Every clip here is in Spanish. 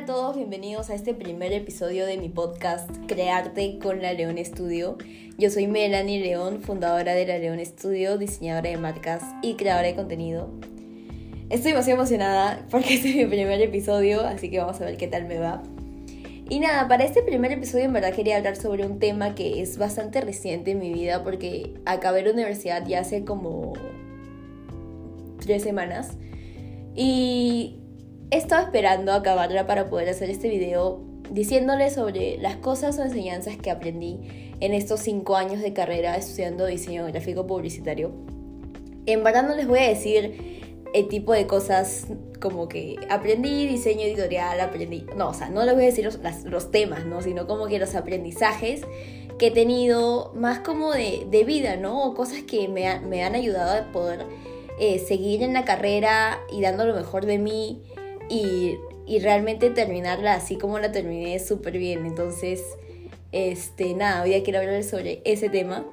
a todos, bienvenidos a este primer episodio de mi podcast Crearte con la León Studio. Yo soy Melanie León, fundadora de la León Studio, diseñadora de marcas y creadora de contenido. Estoy demasiado emocionada porque este es mi primer episodio, así que vamos a ver qué tal me va. Y nada, para este primer episodio en verdad quería hablar sobre un tema que es bastante reciente en mi vida porque acabé la universidad ya hace como 3 semanas y he estado esperando acabarla para poder hacer este video diciéndoles sobre las cosas o enseñanzas que aprendí en estos 5 años de carrera estudiando diseño gráfico publicitario. En verdad no les voy a decir el tipo de cosas como que aprendí diseño editorial, no les voy a decir los temas, ¿no? Sino como que los aprendizajes que he tenido más como de vida, ¿no? O cosas que me han ayudado a poder seguir en la carrera y dando lo mejor de mí y realmente terminarla así como la terminé súper bien. Entonces, nada, hoy quiero hablar sobre ese tema.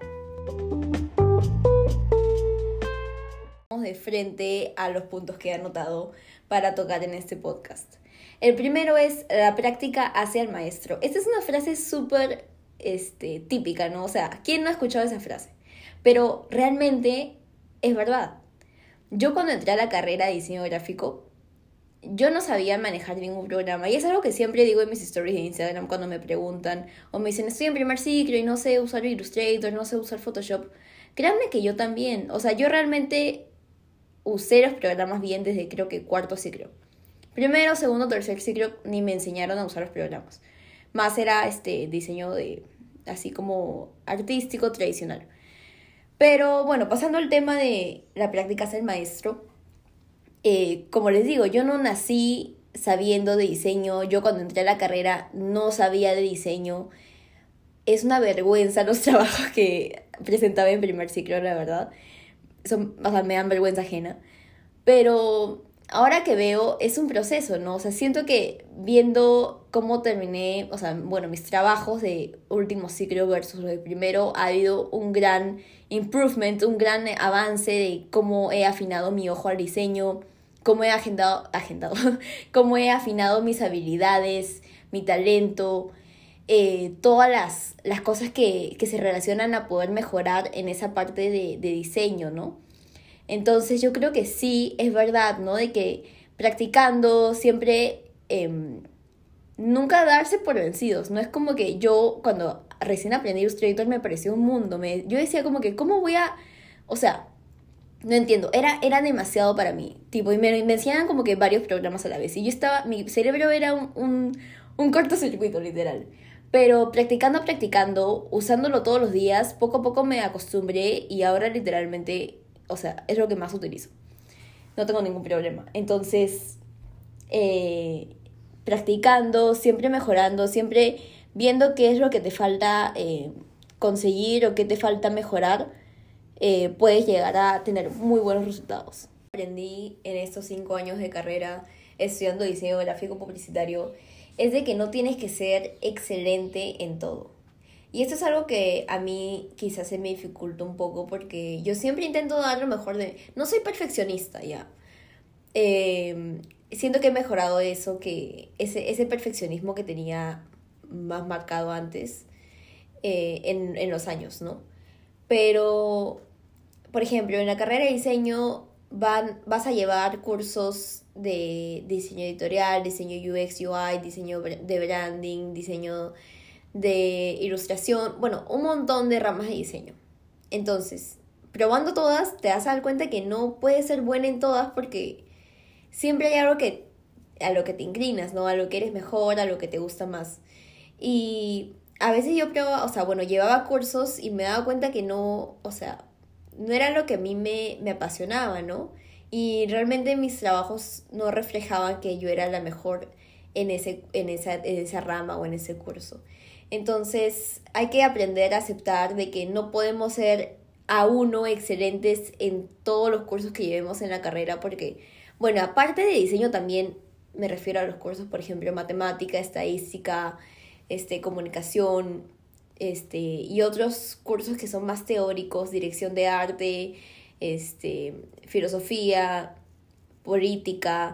Vamos de frente a los puntos que he anotado para tocar en este podcast. El primero es: la práctica hace al maestro. Esta es una frase súper típica, ¿no? O sea, ¿quién no ha escuchado esa frase? Pero realmente es verdad. Yo cuando entré a la carrera de diseño gráfico, yo no sabía manejar ningún programa. Y es algo que siempre digo en mis stories de Instagram cuando me preguntan o me dicen, estoy en primer ciclo y no sé usar Illustrator, no sé usar Photoshop. Créanme que yo también. O sea, yo realmente usé los programas bien desde creo que 4º ciclo. Primero, segundo, tercer ciclo ni me enseñaron a usar los programas. Más era diseño así como artístico, tradicional. Pero bueno, pasando al tema de la práctica hace el maestro. Como les digo, yo no nací sabiendo de diseño. Yo cuando entré a la carrera no sabía de diseño. Es una vergüenza los trabajos que presentaba en primer ciclo, la verdad. Me dan vergüenza ajena. Pero ahora que veo, es un proceso, ¿no? O sea, siento que viendo cómo terminé, mis trabajos de último ciclo versus los de primero, ha habido un gran improvement, un gran avance de cómo he afinado mi ojo al diseño, cómo he cómo he afinado mis habilidades, mi talento, todas las cosas que se relacionan a poder mejorar en esa parte de diseño, ¿no? Entonces yo creo que sí, es verdad, ¿no? De que practicando siempre, nunca darse por vencidos. No es como que yo cuando recién aprendí Illustrator me pareció un mundo. Yo decía como que, ¿cómo voy a...? O sea, no entiendo, era demasiado para mí. Tipo, y me enseñaban como que varios programas a la vez. Y mi cerebro era un cortocircuito, literal. Pero practicando, usándolo todos los días, poco a poco me acostumbré y ahora literalmente, es lo que más utilizo. No tengo ningún problema. Entonces, practicando, siempre mejorando, siempre viendo qué es lo que te falta conseguir o qué te falta mejorar, puedes llegar a tener muy buenos resultados. Aprendí en estos 5 años de carrera estudiando diseño gráfico publicitario es de que no tienes que ser excelente en todo. Y esto es algo que a mí quizás se me dificulta un poco porque yo siempre intento dar lo mejor de... No soy perfeccionista, ya. Siento que he mejorado eso, que ese perfeccionismo que tenía más marcado antes en los años, ¿no? Pero, por ejemplo, en la carrera de diseño vas a llevar cursos de diseño editorial, diseño UX, UI, diseño de branding, diseño de ilustración, un montón de ramas de diseño. Entonces, probando todas, te vas a dar cuenta que no puedes ser buena en todas porque siempre hay algo a lo que te inclinas, ¿no? A lo que eres mejor, a lo que te gusta más. Y a veces yo llevaba cursos y me daba cuenta que no era lo que a mí me apasionaba, ¿no? Y realmente mis trabajos no reflejaban que yo era la mejor en esa rama o en ese curso. Entonces hay que aprender a aceptar de que no podemos ser excelentes en todos los cursos que llevemos en la carrera porque, aparte de diseño también me refiero a los cursos, por ejemplo, matemática, estadística, comunicación, y otros cursos que son más teóricos, dirección de arte, filosofía, política,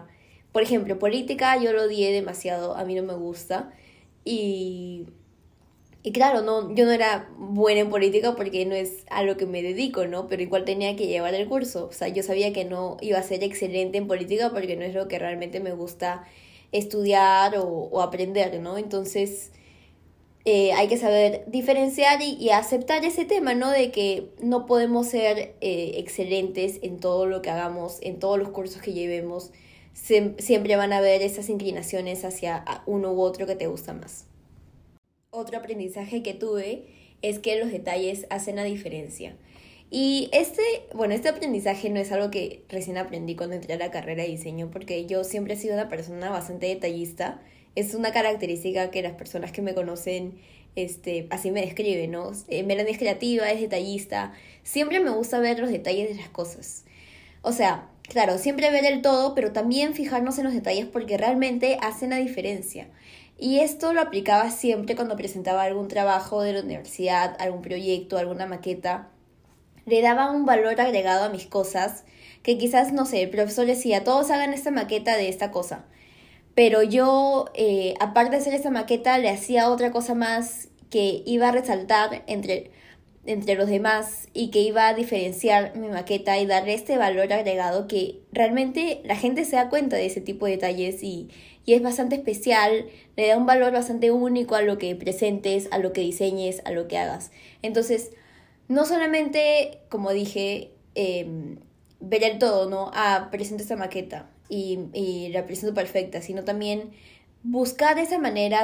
Por ejemplo, política yo lo odié demasiado, a mí no me gusta. Y, y claro, no, yo no era buena en política porque no es a lo que me dedico, ¿no? Pero igual tenía que llevar el curso. O sea, yo sabía que no iba a ser excelente en política porque no es lo que realmente me gusta estudiar o aprender, ¿no? Entonces hay que saber diferenciar y aceptar ese tema, ¿no? De que no podemos ser excelentes en todo lo que hagamos, en todos los cursos que llevemos. Siempre van a haber esas inclinaciones hacia uno u otro que te gusta más. Otro aprendizaje que tuve es que los detalles hacen la diferencia. Y este aprendizaje no es algo que recién aprendí cuando entré a la carrera de diseño, porque yo siempre he sido una persona bastante detallista. Es una característica que las personas que me conocen, así me describen, ¿no? Melanie es creativa, es detallista. Siempre me gusta ver los detalles de las cosas. O sea, claro, siempre ver el todo, pero también fijarnos en los detalles porque realmente hacen la diferencia. Y esto lo aplicaba siempre cuando presentaba algún trabajo de la universidad, algún proyecto, alguna maqueta. Le daba un valor agregado a mis cosas que quizás, no sé, el profesor decía, todos hagan esta maqueta de esta cosa. Pero yo, aparte de hacer esta maqueta, le hacía otra cosa más que iba a resaltar entre los demás y que iba a diferenciar mi maqueta y darle este valor agregado que realmente la gente se da cuenta de ese tipo de detalles y es bastante especial, le da un valor bastante único a lo que presentes, a lo que diseñes, a lo que hagas. Entonces, no solamente, como dije, ver el todo, ¿no? Presento esta maqueta y la presento perfecta, sino también buscar esa manera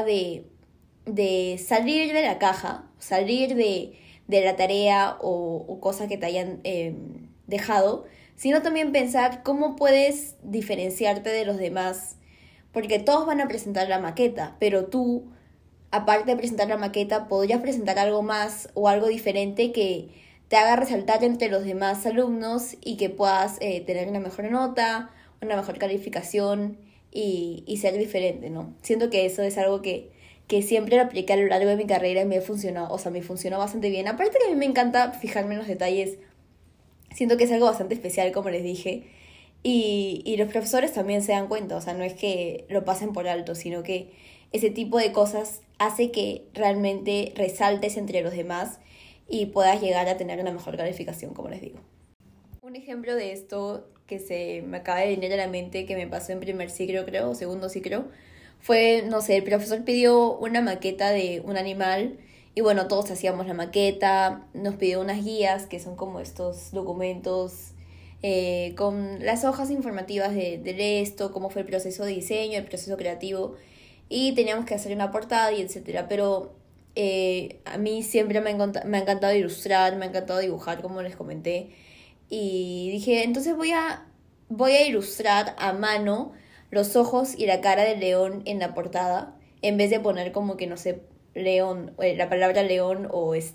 de salir de la caja, salir de la tarea o cosa que te hayan dejado, sino también pensar cómo puedes diferenciarte de los demás, porque todos van a presentar la maqueta, pero tú, aparte de presentar la maqueta, podrías presentar algo más o algo diferente que te haga resaltar entre los demás alumnos y que puedas tener una mejor nota, una mejor calificación y ser diferente, ¿no? Siento que eso es algo que siempre lo apliqué a lo largo de mi carrera y me funcionó, o sea, me funcionó bastante bien. Aparte que a mí me encanta fijarme en los detalles, siento que es algo bastante especial, como les dije, y los profesores también se dan cuenta, o sea, no es que lo pasen por alto, sino que ese tipo de cosas hace que realmente resaltes entre los demás y puedas llegar a tener una mejor calificación, como les digo. Un ejemplo de esto que se me acaba de venir a la mente, que me pasó en primer ciclo, creo, o segundo ciclo, fue, no sé, el profesor pidió una maqueta de un animal y bueno, todos hacíamos la maqueta, nos pidió unas guías, que son como estos documentos con las hojas informativas de esto, cómo fue el proceso de diseño, el proceso creativo, y teníamos que hacer una portada y etcétera. Pero a mí siempre me ha encantado ilustrar, me ha encantado dibujar, como les comenté, y dije, entonces voy a ilustrar a mano los ojos y la cara del león en la portada, en vez de poner como que, no sé, león, la palabra león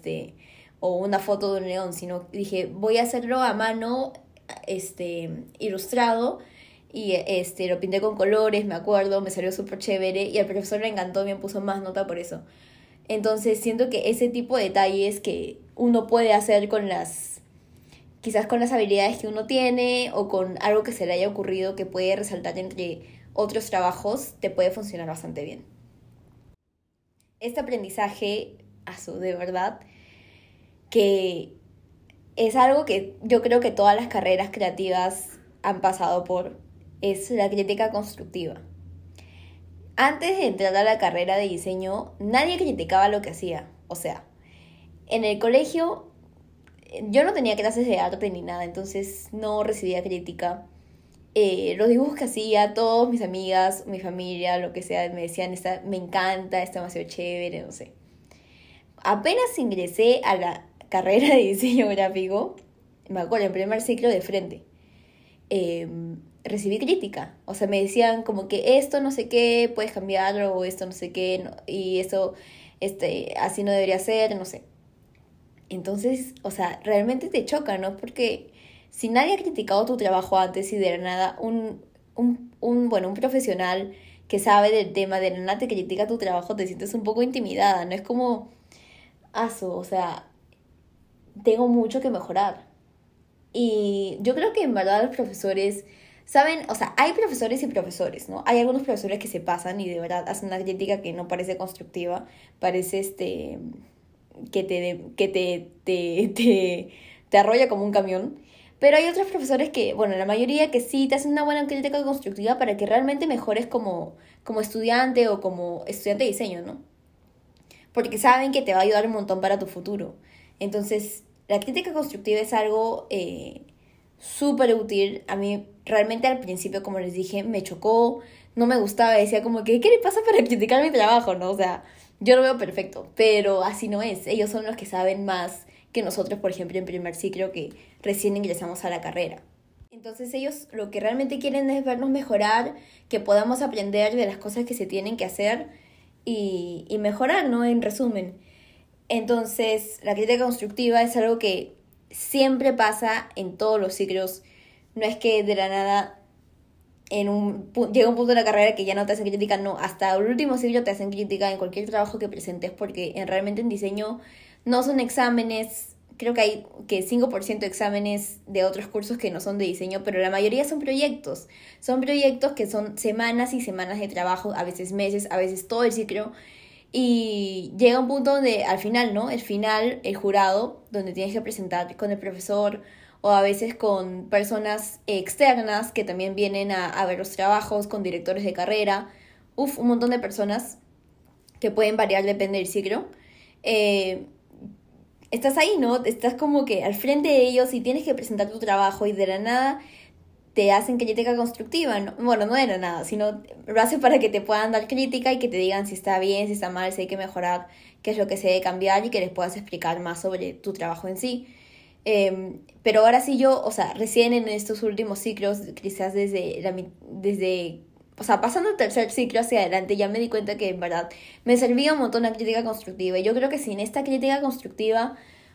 o una foto de un león, sino dije, voy a hacerlo a mano, ilustrado, y lo pinté con colores, me acuerdo, me salió súper chévere, y al profesor le encantó, me puso más nota por eso. Entonces siento que ese tipo de detalles que uno puede hacer quizás con las habilidades que uno tiene o con algo que se le haya ocurrido que puede resaltar entre otros trabajos, te puede funcionar bastante bien. Este aprendizaje, de verdad, que es algo que yo creo que todas las carreras creativas han pasado por, es la crítica constructiva. Antes de entrar a la carrera de diseño, nadie criticaba lo que hacía. O sea, en el colegio yo no tenía clases de arte ni nada, entonces no recibía crítica. Los dibujos que hacía, todos mis amigas, mi familia, lo que sea, me decían, me encanta, está demasiado chévere, no sé. Apenas ingresé a la carrera de diseño gráfico, me acuerdo, en primer ciclo de frente, recibí crítica. O sea, me decían como que esto no sé qué, puedes cambiarlo, o esto no sé qué, no, y eso, así no debería ser, no sé. Entonces, o sea, realmente te choca, ¿no? Porque si nadie ha criticado tu trabajo antes y de la nada un profesional que sabe del tema de la nada te critica tu trabajo, te sientes un poco intimidada, ¿no? Es como, o sea, tengo mucho que mejorar. Y yo creo que en verdad los profesores Saben, o sea, hay profesores y profesores, ¿no? Hay algunos profesores que se pasan y de verdad hacen una crítica que no parece constructiva, parece te arrolla como un camión. Pero hay otros profesores que, bueno, la mayoría que sí te hacen una buena crítica constructiva para que realmente mejores como estudiante o como estudiante de diseño, ¿no? Porque saben que te va a ayudar un montón para tu futuro. Entonces, la crítica constructiva es algo súper útil. A mí realmente al principio, como les dije, me chocó, no me gustaba, decía como que, ¿qué le pasa para criticar mi trabajo? ¿No? O sea, yo lo veo perfecto, pero así no es. Ellos son los que saben más que nosotros, por ejemplo, en primer ciclo que recién ingresamos a la carrera. Entonces ellos lo que realmente quieren es vernos mejorar, que podamos aprender de las cosas que se tienen que hacer y mejorar, ¿no? En resumen. Entonces, la crítica constructiva es algo que siempre pasa en todos los ciclos. No es que de la nada llega un punto de la carrera que ya no te hacen crítica, no. Hasta el último ciclo te hacen crítica en cualquier trabajo que presentes porque realmente en diseño no son exámenes. Creo que hay que 5% de exámenes de otros cursos que no son de diseño, pero la mayoría son proyectos. Son proyectos que son semanas y semanas de trabajo, a veces meses, a veces todo el ciclo. Y llega un punto donde al final, ¿no? El final, el jurado, donde tienes que presentar con el profesor o a veces con personas externas que también vienen a ver los trabajos, con directores de carrera. Un montón de personas que pueden variar, depende del ciclo. Estás ahí, ¿no? Estás como que al frente de ellos y tienes que presentar tu trabajo y de la nada te hacen crítica constructiva, ¿no? Bueno, no de la nada, sino lo hacen para que te puedan dar crítica y que te digan si está bien, si está mal, si hay que mejorar, qué es lo que se debe cambiar y que les puedas explicar más sobre tu trabajo en sí. Pero ahora sí yo, o sea, recién en estos últimos ciclos, quizás o sea, pasando el tercer ciclo hacia adelante, ya me di cuenta que en verdad me servía un montón la crítica constructiva. Y yo creo que sin esta crítica constructiva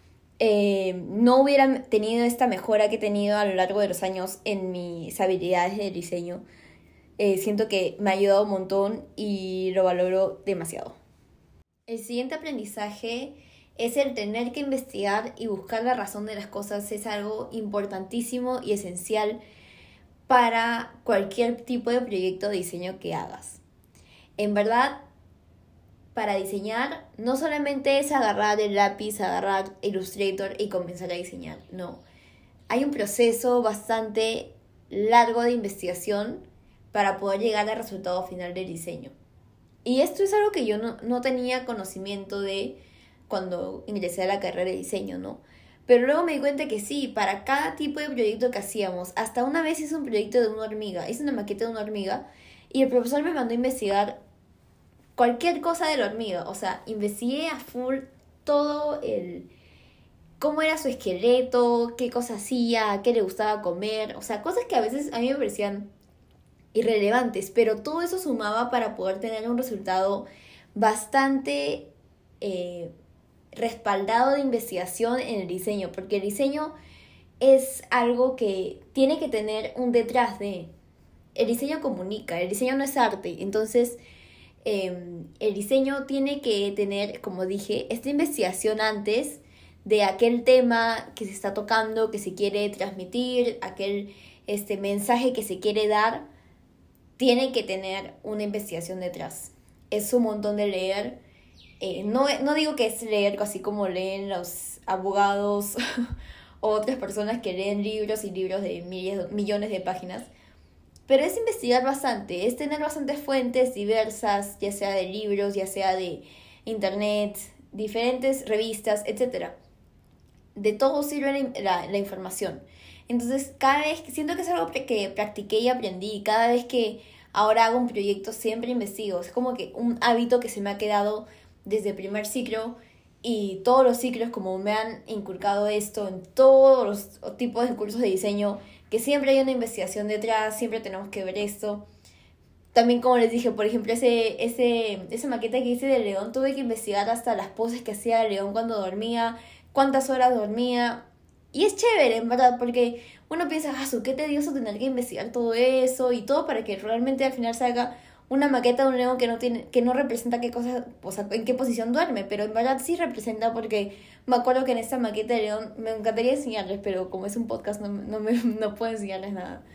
no hubiera tenido esta mejora que he tenido a lo largo de los años en mis habilidades de diseño. Siento que me ha ayudado un montón y lo valoro demasiado. El siguiente aprendizaje es el tener que investigar y buscar la razón de las cosas. Es algo importantísimo y esencial para cualquier tipo de proyecto de diseño que hagas. En verdad, para diseñar no solamente es agarrar el lápiz, agarrar Illustrator y comenzar a diseñar, no. Hay un proceso bastante largo de investigación para poder llegar al resultado final del diseño. Y esto es algo que yo no tenía conocimiento de cuando ingresé a la carrera de diseño, ¿no? Pero luego me di cuenta que sí, para cada tipo de proyecto que hacíamos, hasta una vez hice un proyecto de una hormiga, hice una maqueta de una hormiga y el profesor me mandó a investigar cualquier cosa de la hormiga. O sea, investigué a full todo cómo era su esqueleto, qué cosa hacía, qué le gustaba comer, o sea, cosas que a veces a mí me parecían irrelevantes, pero todo eso sumaba para poder tener un resultado bastante respaldado de investigación en el diseño, porque el diseño es algo que tiene que tener un detrás de. El diseño comunica, el diseño no es arte, entonces el diseño tiene que tener, como dije, esta investigación antes de aquel tema que se está tocando, que se quiere transmitir, aquel mensaje que se quiere dar, tiene que tener una investigación detrás. Es un montón de leer. No digo que es leer así como leen los abogados o otras personas que leen libros y libros de millones de páginas, pero es investigar bastante, es tener bastantes fuentes diversas, ya sea de libros, ya sea de internet, diferentes revistas, etc. De todo sirve la información. Entonces, cada vez siento que es algo que practiqué y aprendí, cada vez que ahora hago un proyecto siempre investigo. Es como que un hábito que se me ha quedado desde el primer ciclo y todos los ciclos, como me han inculcado esto en todos los tipos de cursos de diseño, que siempre hay una investigación detrás, siempre tenemos que ver esto. También, como les dije, por ejemplo, esa maqueta que hice del león, tuve que investigar hasta las poses que hacía el león cuando dormía, cuántas horas dormía. Y es chévere, en verdad, porque uno piensa, qué tedioso tener que investigar todo eso y todo para que realmente al final salga una maqueta de un león que no representa qué cosa, o sea, en qué posición duerme, pero en verdad sí representa, porque me acuerdo que en esta maqueta de león me encantaría enseñarles, pero como es un podcast no puedo enseñarles nada.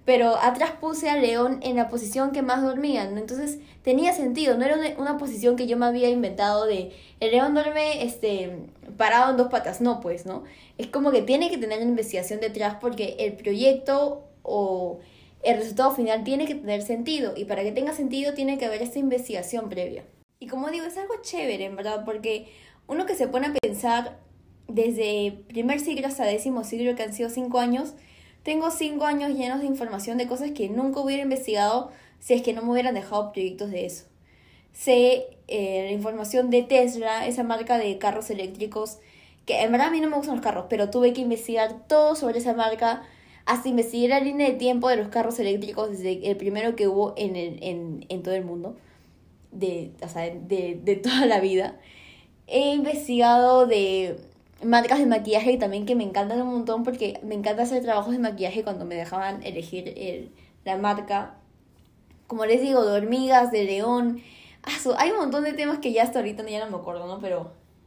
pero atrás puse a León en la posición que más dormía, ¿no? Entonces tenía sentido, no era una posición que yo me había inventado de el león duerme parado en dos patas, no pues, ¿no? Es como que tiene que tener una investigación detrás porque el proyecto o el resultado final tiene que tener sentido, y para que tenga sentido tiene que haber esta investigación previa. Y como digo, es algo chévere, en verdad, porque uno que se pone a pensar desde primer siglo hasta 10º siglo, que han sido 5 años, tengo 5 años llenos de información de cosas que nunca hubiera investigado si es que no me hubieran dejado proyectos de eso. Sé la información de Tesla, esa marca de carros eléctricos, que en verdad a mí no me gustan los carros, pero tuve que investigar todo sobre esa marca, hasta investigué la línea de tiempo de los carros eléctricos desde el primero que hubo en todo el mundo, de toda la vida. He investigado de marcas de maquillaje también que me encantan un montón, porque me encanta hacer trabajos de maquillaje cuando me dejaban elegir la marca. Como les digo, de hormigas, de león. Hay un montón de temas que ya hasta ahorita ya no me acuerdo, ¿no? Pero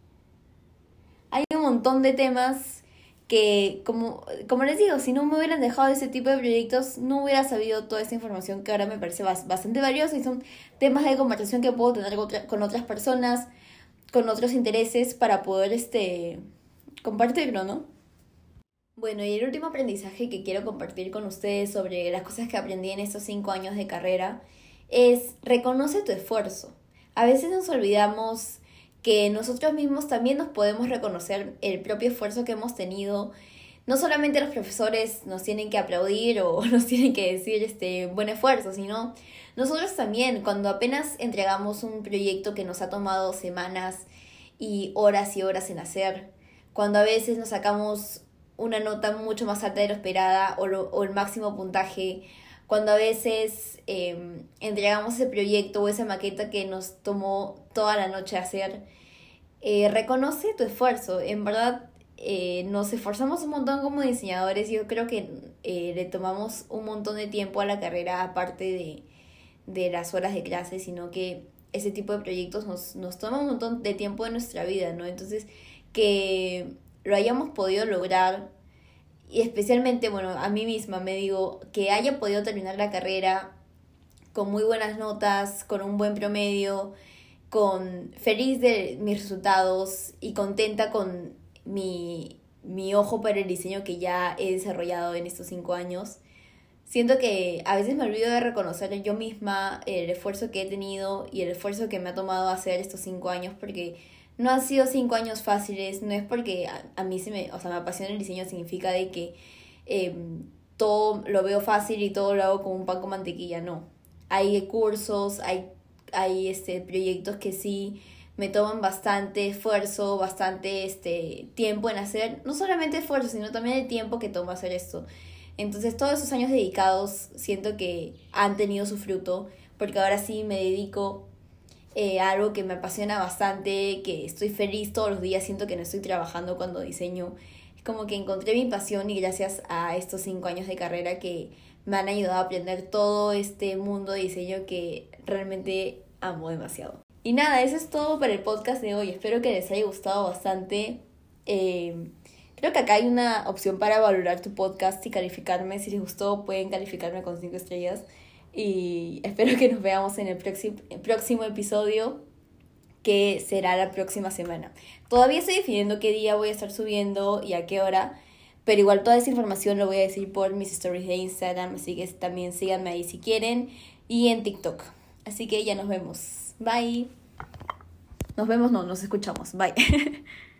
hay un montón de temas que, como les digo, si no me hubieran dejado ese tipo de proyectos, no hubiera sabido toda esta información que ahora me parece bastante valiosa, y son temas de conversación que puedo tener con otras personas, con otros intereses, para poder compartirlo, ¿no? Bueno, y el último aprendizaje que quiero compartir con ustedes sobre las cosas que aprendí en estos 5 años de carrera es: reconoce tu esfuerzo. A veces nos olvidamos que nosotros mismos también nos podemos reconocer el propio esfuerzo que hemos tenido. No solamente los profesores nos tienen que aplaudir o nos tienen que decir buen esfuerzo, sino nosotros también, cuando apenas entregamos un proyecto que nos ha tomado semanas y horas en hacer, cuando a veces nos sacamos una nota mucho más alta de lo esperada o el máximo puntaje, cuando a veces entregamos ese proyecto o esa maqueta que nos tomó toda la noche hacer, reconoce tu esfuerzo. En verdad, nos esforzamos un montón como diseñadores. Yo creo que le tomamos un montón de tiempo a la carrera, aparte de las horas de clase, sino que ese tipo de proyectos nos toma un montón de tiempo de nuestra vida, ¿no? Entonces, que lo hayamos podido lograr, y especialmente, bueno, a mí misma me digo, que haya podido terminar la carrera con muy buenas notas, con un buen promedio, feliz de mis resultados y contenta con mi ojo para el diseño que ya he desarrollado en estos 5 años. Siento que a veces me olvido de reconocer yo misma el esfuerzo que he tenido y el esfuerzo que me ha tomado hacer estos 5 años, porque no han sido 5 años fáciles. No es porque a mí me apasiona el diseño, significa de que todo lo veo fácil y todo lo hago como un pan con mantequilla, no. Hay cursos, hay proyectos que sí me toman bastante esfuerzo, bastante tiempo en hacer, no solamente esfuerzo, sino también el tiempo que toma hacer esto. Entonces todos esos años dedicados siento que han tenido su fruto, porque ahora sí me dedico a algo que me apasiona bastante, que estoy feliz todos los días, siento que no estoy trabajando cuando diseño. Es como que encontré mi pasión, y gracias a estos 5 años de carrera que me han ayudado a aprender todo este mundo de diseño que realmente amo demasiado. Y nada, eso es todo para el podcast de hoy. Espero que les haya gustado bastante. Creo que acá hay una opción para valorar tu podcast y calificarme. Si les gustó, pueden calificarme con 5 estrellas. Y espero que nos veamos en el próximo episodio, que será la próxima semana. Todavía estoy definiendo qué día voy a estar subiendo y a qué hora, pero igual toda esa información lo voy a decir por mis stories de Instagram, así que también síganme ahí si quieren, y en TikTok. Así que ya nos vemos. Bye. Nos vemos, no, nos escuchamos. Bye.